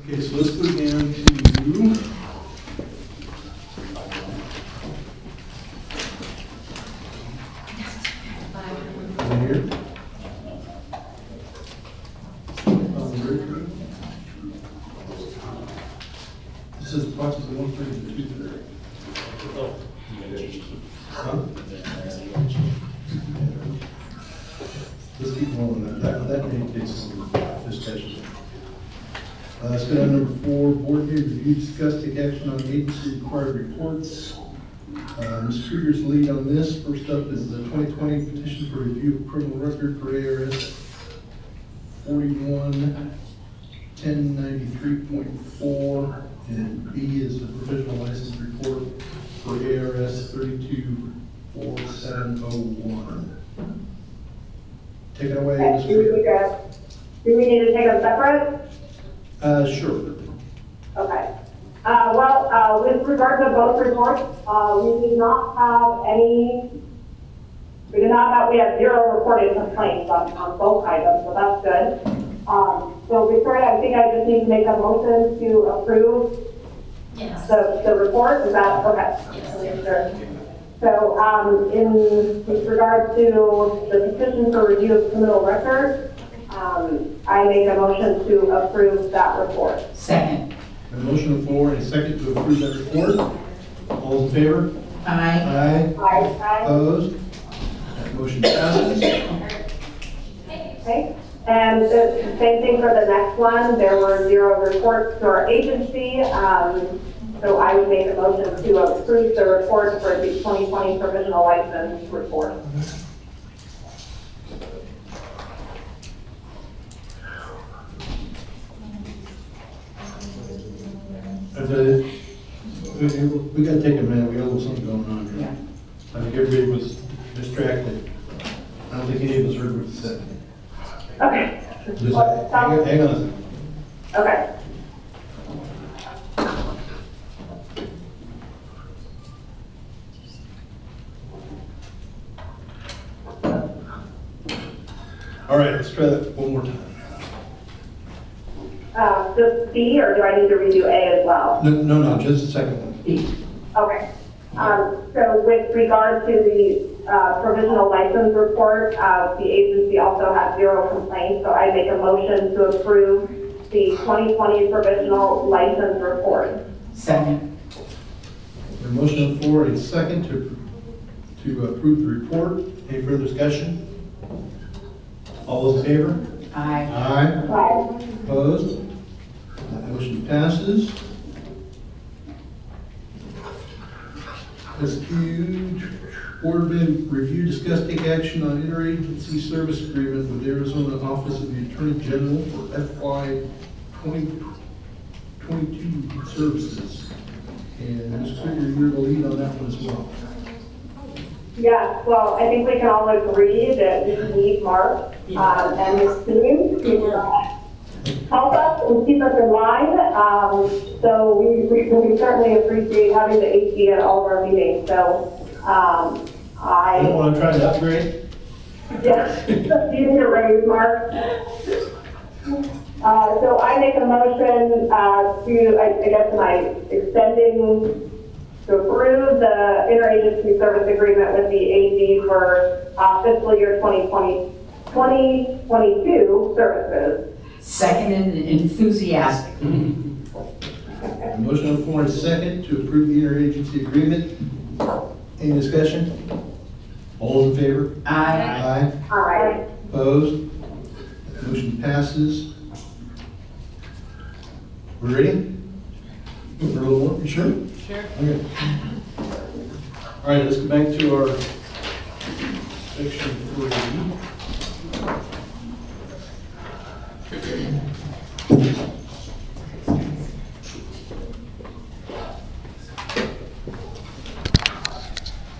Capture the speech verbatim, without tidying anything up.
Okay, so let's go down to over here. Um, very- This is approximately one thirty to two thirty. Huh? Let's keep rolling that. That, that may take some discussion. Uh, let's go down to number four, board meeting review, discuss, take action on agency required reports. Uh, Miz Krieger's lead on this. First up is the twenty twenty petition for review of criminal record for A R S forty-one ten ninety-three point four, and B is the provisional license report for A R S thirty-two four seven oh one. Take it away, Miz Okay, do we Krieger. need to, do we need to take them separate? Uh, sure. Okay. Uh, well, uh, with regard to both reports, uh, we did not have any, we did not have, we have zero reported complaints on, on both items, so that's good. Um, so Victoria, I think I just need to make a motion to approve Yes. the, the report. Is that, okay? Yes. Sure. So, um, in with regard to the petition for review of criminal record, um, I make a motion to approve that report. Second. A motion on the floor and a second to approve that report. All in favor? Aye. Aye. Aye. Opposed? That motion passes. Okay. And the same thing for the next one. There were zero reports to our agency. Um, so I would make a motion to approve the report for the twenty twenty provisional license report. Uh, the- We, we gotta take a minute, we got a little something going on here. Yeah. I think everybody was distracted. I don't think any of us heard what you said. Okay. Just hang on, hang on a second. Okay. All right, let's try that one more time. Uh, just B, or do I need to redo A as well? No, no, no, just the second one. B. Okay. Um, so with regard to the uh, provisional license report, uh, the agency also had zero complaints, so I make a motion to approve the twenty twenty provisional license report. Second. A motion on the floor and a second to, to approve the report. Any further discussion? All those in favor? Aye. Aye. Right. Opposed? That motion passes. Let's do board bid review, discuss, take action on interagency service agreement with Arizona Office of the Attorney General for F Y twenty twenty-two services. And Miz Krieger, you're the lead on that one as well. Yeah, well, I think we can all agree that we need Mark um, and his team to uh, help us and keep us in line. Um, so we, we, we certainly appreciate having the H D at all of our meetings. So um, I don't I, want to try to upgrade. yeah, you need a raise, Mark. Uh, so I make a motion uh, to, I, I guess, my extending to approve the interagency service agreement with the A G for uh, fiscal year twenty twenty, twenty twenty-two services. Second and enthusiastic. A motion on the floor and a second to approve the interagency agreement. Any discussion? All in favor? Aye. Aye. All right. Opposed? That motion passes. We ready? For a little more? You sure? Sure. Okay. All right, let's go back to our section three.